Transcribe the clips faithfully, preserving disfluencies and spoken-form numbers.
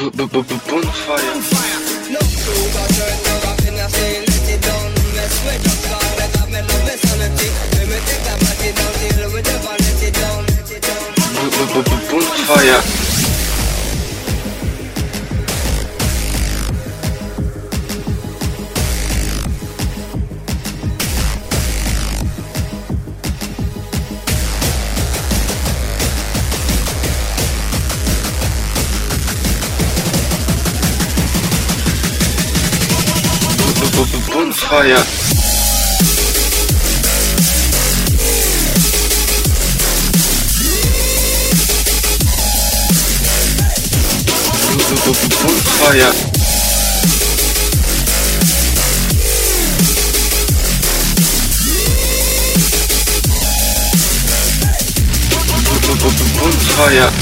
Bonfire. No crews are turned up in a scene. Let it down, mess with your star. Let that mellow miss sanity. Let me take that body down, deal with the van. Let it down, let it down. Bonfire. Bonfire. Bonfire. Bonfire.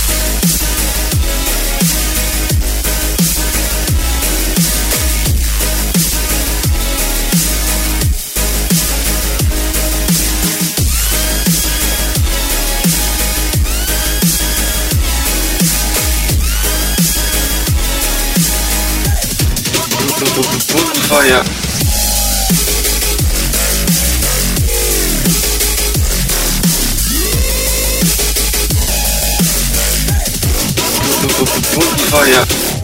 Bonfire. Bonfire.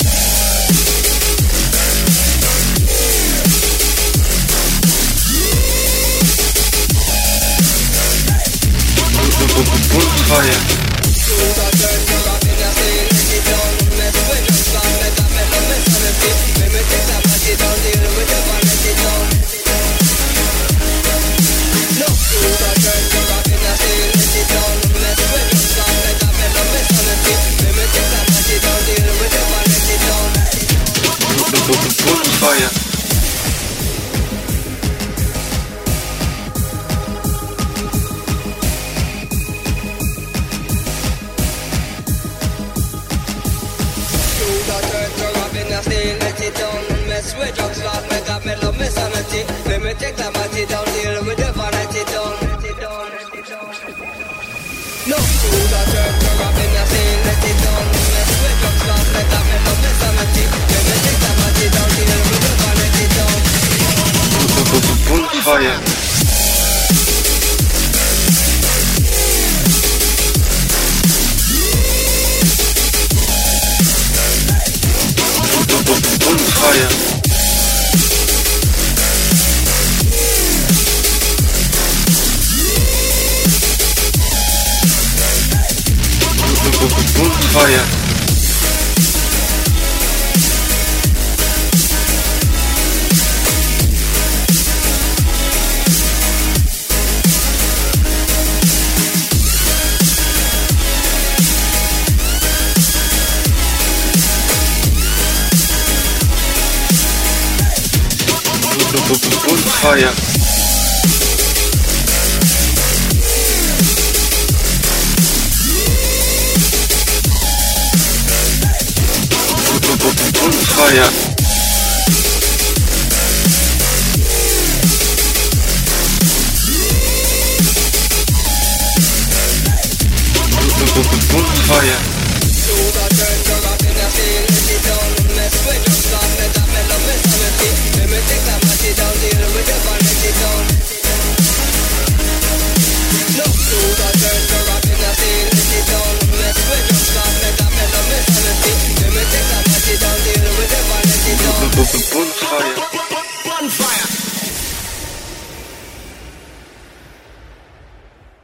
Bonfire. Crews are turned up in a scene. Let it down, mess with your star. Let that mellow miss sanity. Let me take that body down, deal with the van. Let it down. No crews are turned up in a scene. Let it down, mess with your star. Let that mellow miss sanity. Let me take that body down, deal with the van. Let it down. Bonfire. Crews are turned up in a scene. Let it down, mess with drugs, Lord. Make that mellow miss sanity. Let me take that body down, deal with the van. Let it down. Let it down. Let it down. No crews are turned up in a scene. Let it down, mess with drugs, Lord. Make that mellow miss sanity. Let me take that body down, deal with the van. Let it down. Bonfire. Bonfire. Bonfire. Bonfire. Bonfire. Bonfire. Crews are turned up in a scene. Let it down, mess with drugs, Lord. Make that mellow miss sanity. Let me take that body down, deal with the van. Let it down. No crews are turned up in a scene. Let it down, mess with drugs, Lord. Make that mellow miss sanity. Let me take that body down, deal with the van. Let it down. Bonfire. Bonfire.